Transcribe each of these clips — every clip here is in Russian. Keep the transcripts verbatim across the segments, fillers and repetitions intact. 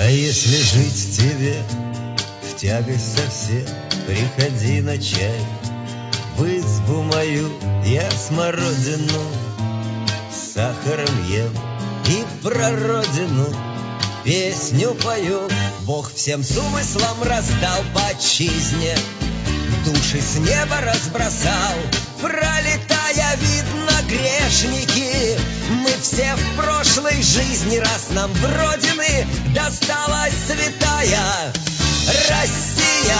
если жить тебе в тягость совсем, приходи на чай в избу мою, я смородину с сахаром ем и про родину песню пою. Бог всем с умыслом раздал по отчизне, души с неба разбросал. Пролетая, видно, грешники, мы все в прошлой жизни, раз нам в родины досталась святая Россия,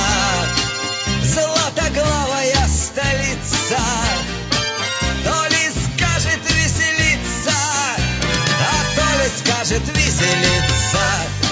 златоглавая столица. То ли скажет веселиться, а то ли скажет веселиться.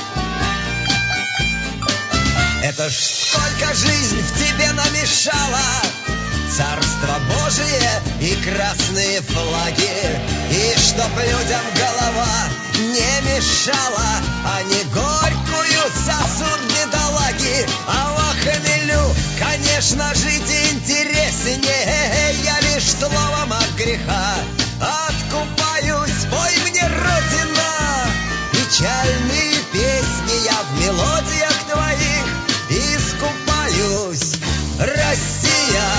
Это ж сколько жизнь в тебе намешала, Царство Божие и красные флаги. И чтоб людям голова не мешала, они горькую сосут бедолаги. А в хмелю, конечно, жить интереснее. Я лишь словом от греха откупаюсь. Пой мне, Родина, печальные песни, я в мелодиях твоих искупаюсь. Россия,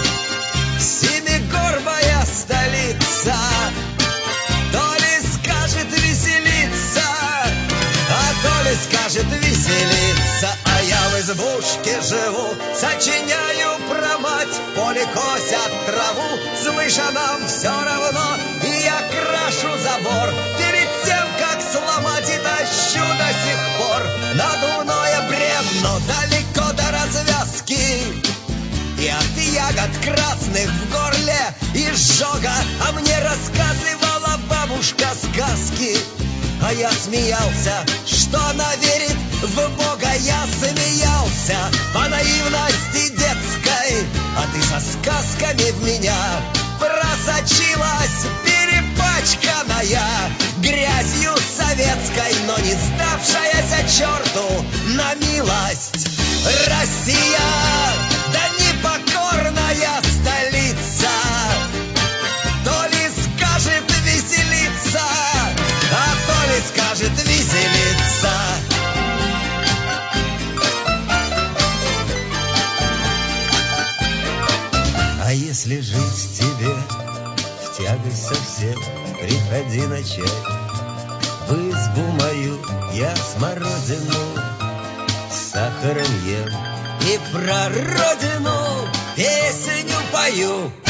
семигорбая столица, то ли скажет веселиться, а то ли скажет веселиться. А я в избушке живу, сочиняю про мать, поле косят траву, с мышанам все равно. И я крашу забор перед тем, как сломать, и тащу до сих пор надувное бревно далеко до развязки. И от ягод красных в горле изжога, а мне рассказывала бабушка сказки. А я смеялся, что она верит в Бога. Я смеялся по наивности детской, а ты со сказками в меня просочилась, перепачканная грязью советской, но не сдавшаяся черту на милость. Россия, да непокорная столица, то ли скажет веселиться, а то ли скажет веселиться. А если жить тебе в тягость совсем, приходи на чай в избу мою, я смородину с сахаром ем и про родину песню пою.